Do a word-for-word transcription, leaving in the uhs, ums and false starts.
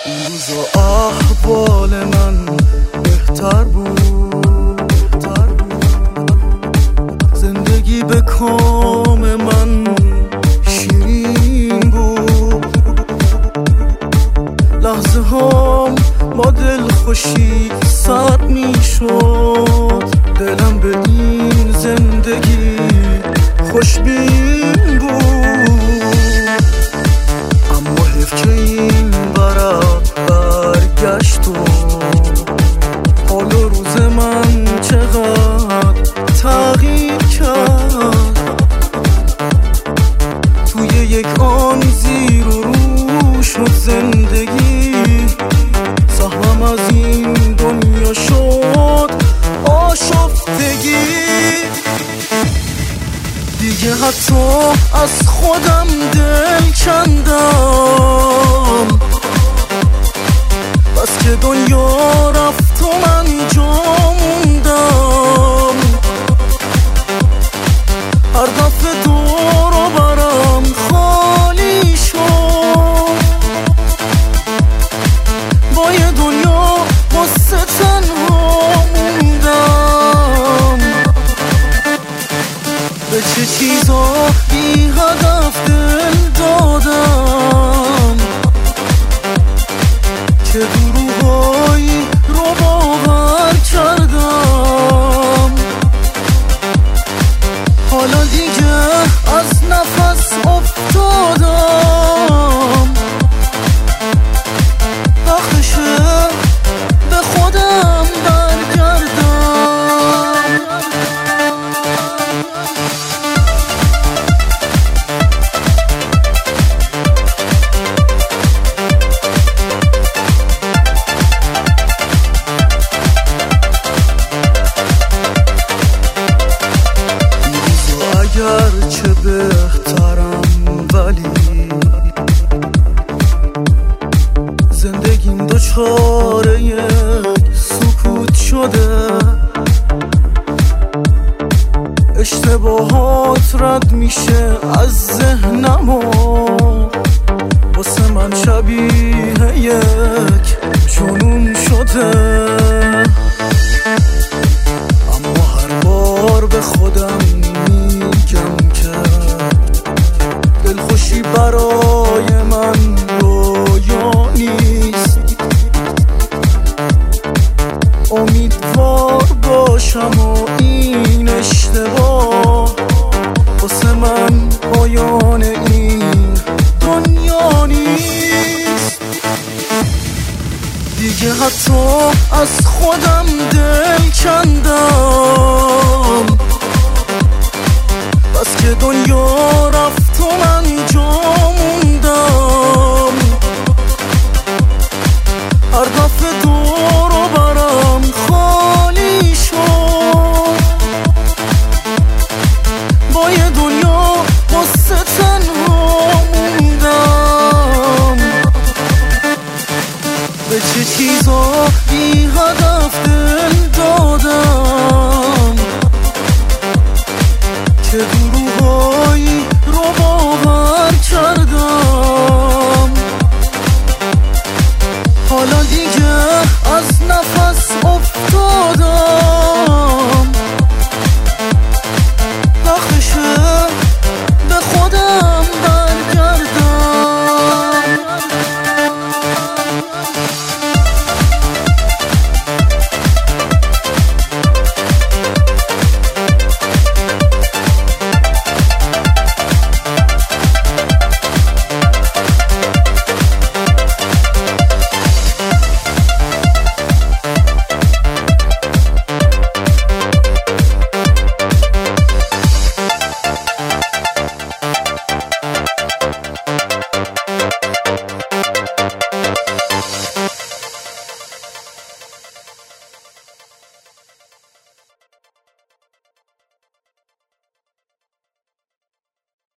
اون روزا احوال من بهتر بود، بهتر بود. زندگی به کام من شیرین بود. لحظه هام با دل خوشی سرد می شد. دلم به این زندگی خوشبین بود. اما حیف که این ورق برگشت و حال و روز من چقدر تغییر کرد. توی یک آن زیر و رو شد زندگی. سهمم از این دنیا شد آشفتگی. دیگه حتی از خودم دل کندم. بس که دنیا رفت و من جا موندم. هر دفعه دور و برم خالی شد. با یه دنیا واسه تنها موندم. به چه چیزا بی هدف دل دادم که دروغایی رو باور کردم. حالا دیگه از نفس افتادم. وقتشه به خودم برگردم. چه بهترم ولی زندگیم دچار یک سکوت شده. اشتباهات رد میشه از ذهنم و واسه من شبیه یک جنون شده. اما هر بار به خودم میگم که دلخوشی برای من رویا نیست. امیدوار باشم و این اشتباه واسه من پایان این دنیا نیست. دیگه حتی از خودم دل کندم. بس که دنیا رفت و من جا موندم. هر دفعه دور و برم خالی شد. با یه دنیا واسه تنها موندم. به چه چیزا